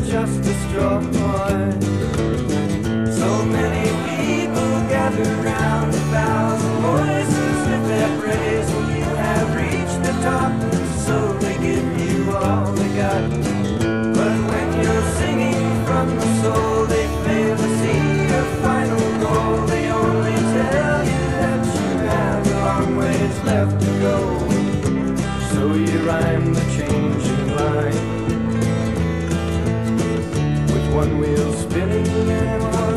just destroy. So many people gather round, 1,000 voices lift their praise. When you have reached the top, so they give you all they got. But when you're singing from the soul, they fail to see your final goal. They only tell you that you have a long ways left to go. So you rhyme the changing line, with one wheel spinning and one